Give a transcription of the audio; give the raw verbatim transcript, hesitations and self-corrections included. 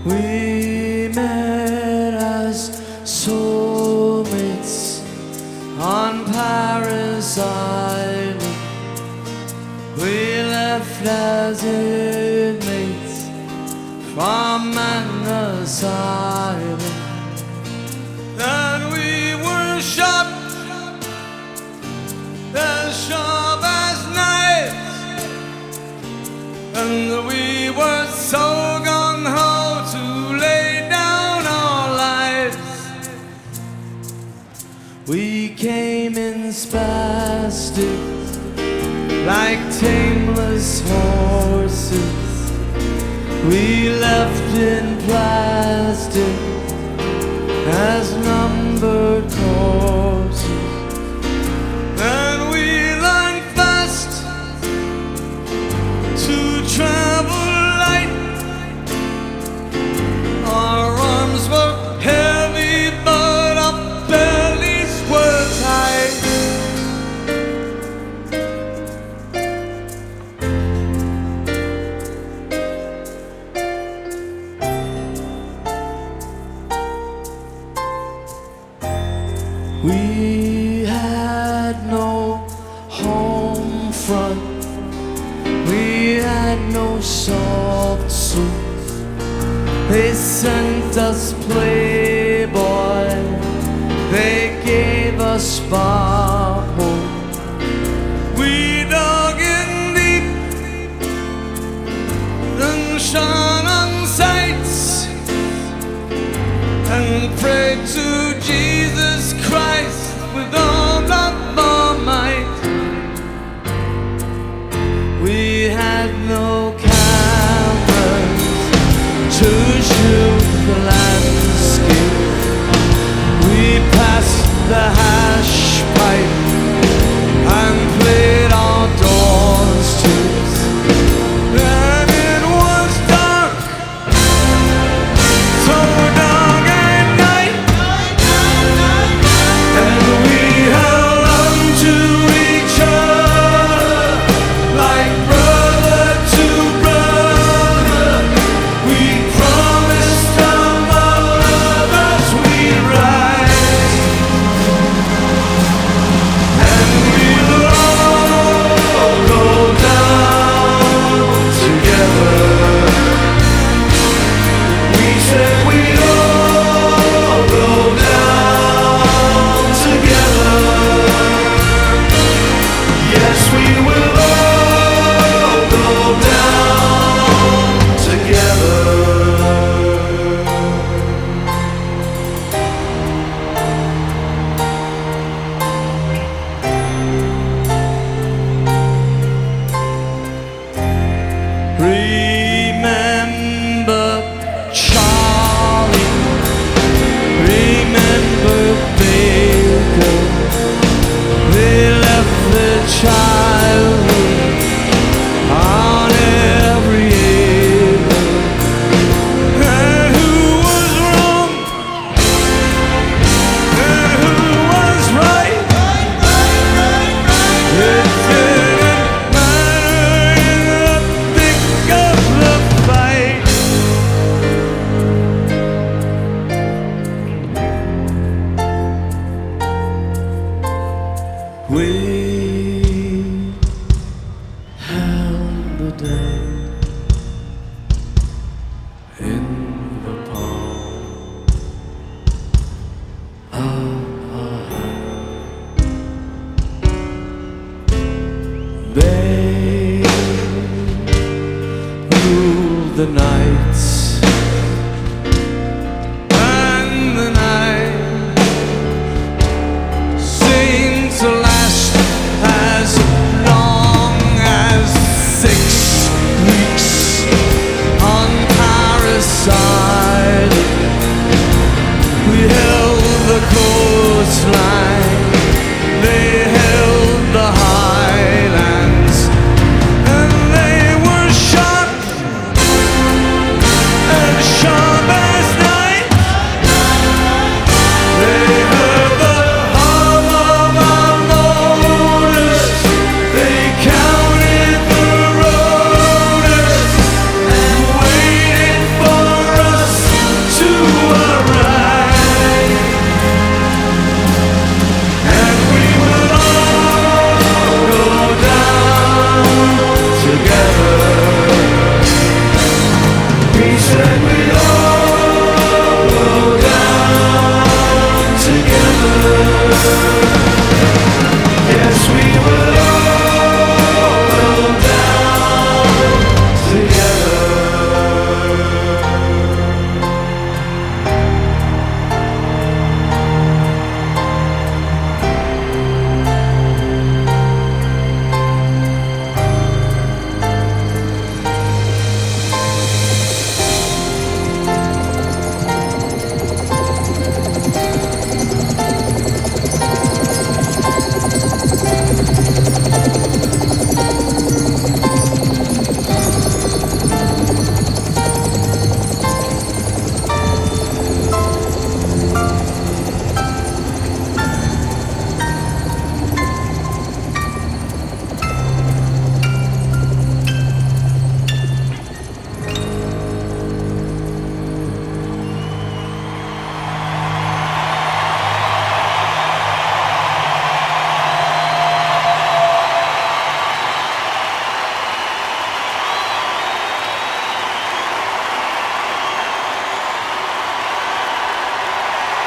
We met as soulmates on Paris Island. We left as inmates from an asylum. And we were sharp, as sharp as knives. And we were so gung-ho to lay down our lives. We came in spastics, like tameless horses. We left in plastic as numbered corpses. And we learned fast to travel light. Our arms were heavy, but our bellies were tight. We had no home front, we had no soft suits. They sent us Playboy, they gave us Bob Hope. We dug in deep and shone on sights and prayed to Jesus Christ with all of our might. We had no cameras to shoot the landscape. We passed the hash pipe and played outdoors tunes. And it was dark, so dark at night. And we held on to each other like brother to brother. We promised our mothers we'd rise, and we'd all go down together. We said we'd all go down together. Yes, we will all go down together. Remember Charlie, remember Baker. They left their childhood on every acre. And who was wrong and who was right? It didn't matter in the thick of the fight. We held the day in the palm of our hand. They ruled the nights